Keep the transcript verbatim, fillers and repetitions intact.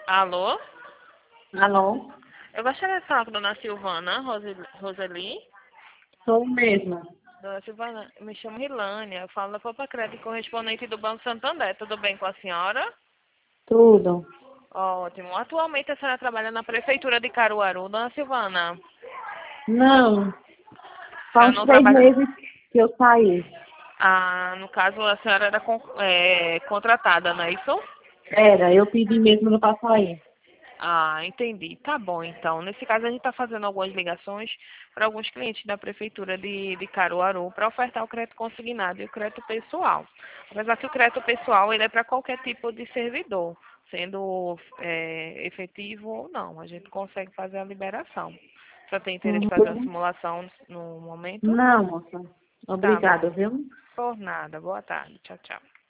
Alô? Alô? Eu gostaria de falar com a dona Silvana Rose- Roseli. Sou mesma. Dona Silvana, me chamo Rilânia. Eu falo da Copa Crédito, correspondente do Banco Santander. Tudo bem com a senhora? Tudo. Ótimo. Atualmente a senhora trabalha na Prefeitura de Caruaru, dona Silvana. Não, A senhora faz não três trabalha... meses que eu saí. Ah, no caso, a senhora era con- é, contratada, não é isso? Era, eu pedi mesmo para sair. Ah, entendi. Tá bom, então. Nesse caso, a gente está fazendo algumas ligações para alguns clientes da Prefeitura de, de Caruaru para ofertar o crédito consignado e o crédito pessoal. Apesar que o crédito pessoal ele é para qualquer tipo de servidor, sendo é, efetivo ou não. A gente consegue fazer a liberação. Só tem interesse em fazer uma Uhum. simulação no momento? Não, moça. Tá Obrigada, bom. viu? Por nada. Boa tarde. Tchau, tchau.